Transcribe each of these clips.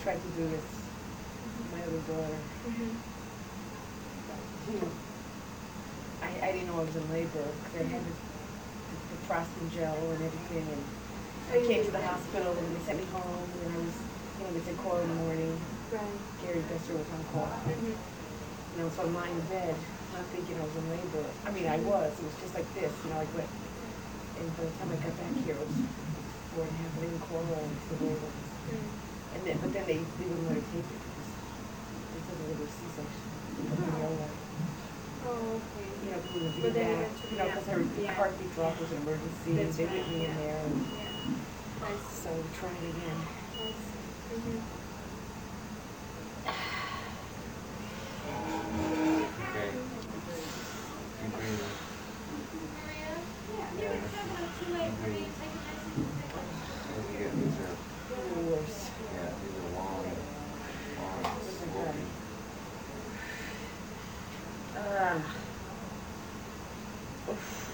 tried to do this with my other daughter. You know, I didn't know I was in labor, because I had the frosting gel and everything, and I came to the hospital, and they sent me home, and I was, they said call in the morning. Right. Gary Besser was on call. So I'm lying in bed, not thinking I was in labor. I mean, I was, it was just like this, like what, and by the time I got back here, it was 4.5, I didn't call her into labor. And then, but then they wouldn't let her take it, because they said it was a C-section. Oh, okay. Because it was But then back, eventually, because her heartbeat drop was an emergency, That's they right, put me in there, and Nice. so we tried again. Nice. Okay. Keep breathing. Yeah. Don't forget these are, Worse. yeah, these are long, sloping. Oof.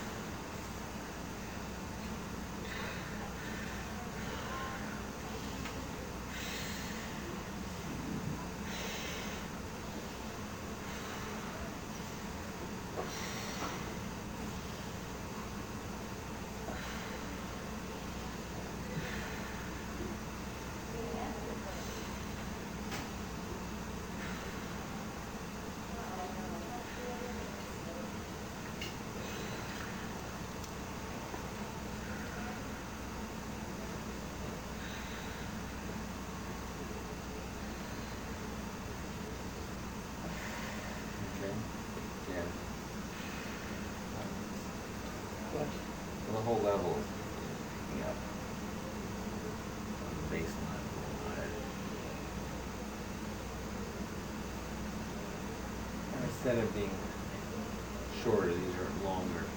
Okay. Yeah. What? Well, the whole level is picking up on the baseline a little higher. And instead of being shorter, these are longer.